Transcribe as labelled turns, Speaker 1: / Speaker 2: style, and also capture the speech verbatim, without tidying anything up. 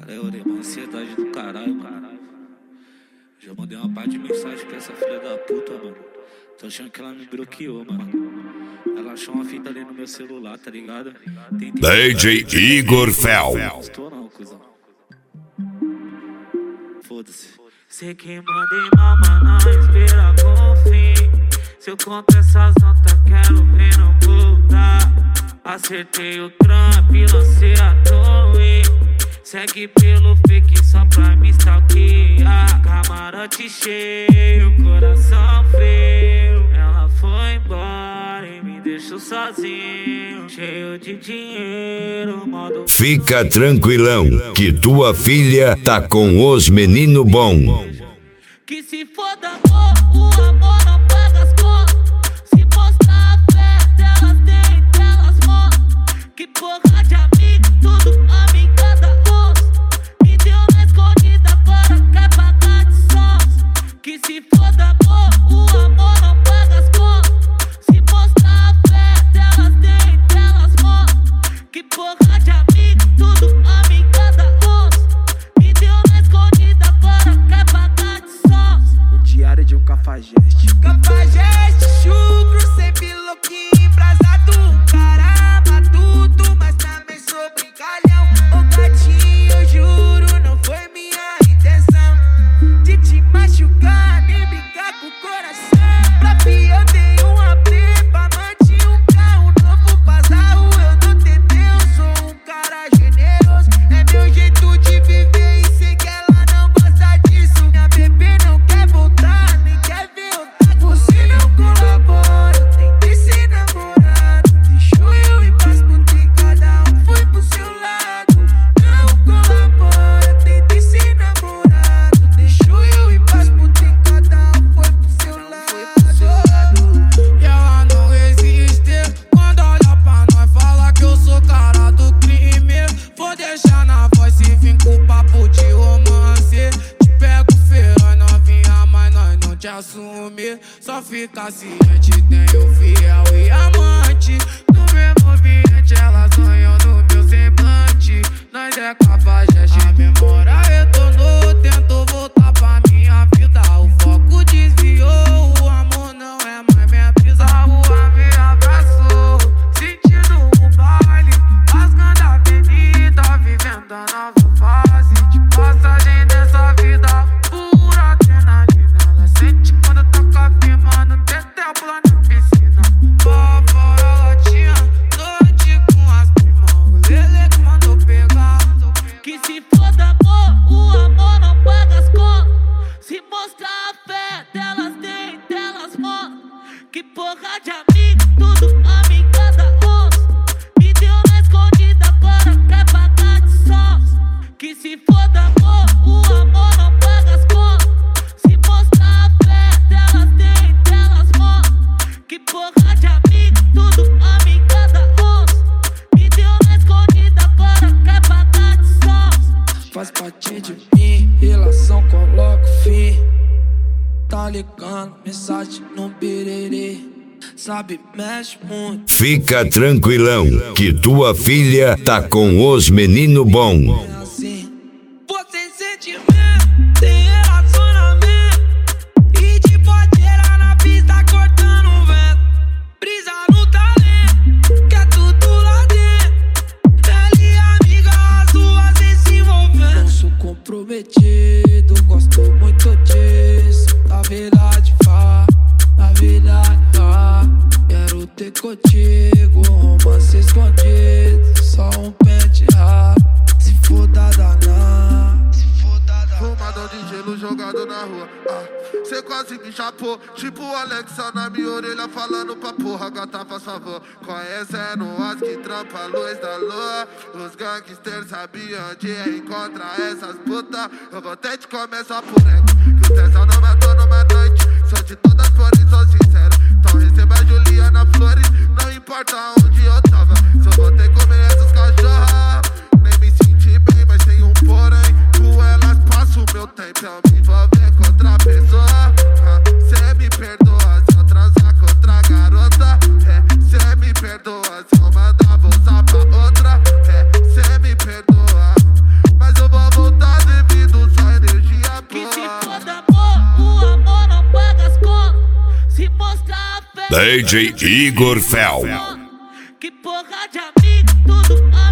Speaker 1: É, orei, uma ansiedade do caralho, mano. Já mandei uma parte de mensagem pra essa filha da puta, mano. Tô achando que ela me bloqueou, mano. Ela achou uma fita ali no meu celular, tá ligado?
Speaker 2: D J Igor Fel.
Speaker 1: Não estou não, cuzão. Foda-se. Sei que mandei mal, mas não espera com fim. Se eu conto essas notas, quero ver não voltar. Acertei o trampo e lancei a torre. Segue pelo fake só pra me stalkear. Camarote cheio, coração frio. Ela foi embora e me deixou sozinho, cheio de dinheiro, modo...
Speaker 2: Fica tranquilão, que tua filha tá com os menino bom.
Speaker 1: Que se foda amor, o amor não paga as contas. Se mostrar a fé delas, tem delas mostram. Que porra de amigo, tudo amiga da onça. Me deu na escondida, agora quer pagar de sons. Que se foda amor, o amor não paga as contas. Se mostrar a fé delas, tem delas mostram. Que porra de amigo, tudo amiga da onça. Me deu na escondida, agora quer pagar de sons.
Speaker 3: Diário de um cafajeste.
Speaker 4: Cafajeste, chucro, sempre louquinho, embrasado. Cara matuto, mas também sou brincalhão. Ô gatinho, eu juro, não foi minha intenção de te machucar, nem brincar com o coração. Pra fi eu dei um apê, pra manter um carro novo, passar o eu não tentei. Eu sou um cara generoso, é meu jeito de viver e sei que ela não gosta disso. Minha bebê não quer voltar, nem quer ver outra. Você não colabora, tentei ser namorado. Deixou eu ir pras putas e cada um foi pro seu lado. Não colabora, tentei ser namorado. Deixou eu ir pras putas e cada um foi pro seu lado.
Speaker 5: E ela não existe. Quando olha pra nós, fala que eu sou cara do crime. Vou deixar na voz se vim com papo de romance. Te pego feio, novinha, mas nós não te assume. Só fica ciente, tenho fiel e amante. No mesmo ambiente, elas sonham no meu semblante. Nós é cafajeste, a memória retornou. Tento voltar pra minha vida, o foco desviou. O amor não é mais minha brisa, a rua me abraçou. Sentindo o baile, rasgando a avenida, vivendo a nova fase de passagem dessa vida. Pura adrenalina, ela sente quando toca firmando. Tentei pular na piscina, lá fora ela tinha noite com as primas. O Lele que mandou pegar.
Speaker 1: Que se foda amor, o amor não paga as contas. Se mostrar a fé delas, tem delas mostram. Que porra de amigo, tudo amiga da onça. Me deu na escondida, agora quer pagar de sons. Que se foda amor, o amor não paga as contas. Se mostrar a fé delas, tem delas mostram. Que porra de amigo, tudo amiga da onça. Me deu na escondida, agora quer pagar de sons.
Speaker 3: Faz parte de mim, relação coloco fim. Tá ligando, mensagem no birerê. Sabe, mexe muito.
Speaker 2: Fica tranquilão, que tua filha tá com os menino bom.
Speaker 3: É assim.
Speaker 4: Você sente mesmo, tem relacionamento. E te pode gerar na pista cortando o vento. Brisa no talento, que é tudo lá dentro. Ela e amiga, as duas vêm se envolvendo.
Speaker 3: Não sou comprometido, gosto muito disso. Na verdade, vá, na verdade, vá. Quero ter contigo, romance escondido. Só um pente raro, se foda danar.
Speaker 6: Fumadão de gelo jogado na rua. Ah, cê quase me chapou. Tipo o Alexa na minha orelha falando pra porra, gata, faz favor. Conhecendo as que trampa a luz da lua. Os gangsters sabiam onde encontrar essas putas. Eu vou até te comer só por ego, que o tesão não matou numa noite. Sou de todas, porém sou sincero. Então receba a Juliana Flores, não importa onde eu tava. Só vou ter que comer essas cachorras. Nem me senti bem, mas tem um porém. Com elas passo o meu tempo, eu me envolver com outra pessoa. ah, Cê me perdoa se eu transar com outra garota. É, cê me perdoa se eu mandar bolsa pra outra. É, cê me perdoa, mas eu vou voltar.
Speaker 2: D J Igor Fel.
Speaker 1: Que porra de amigo, tudo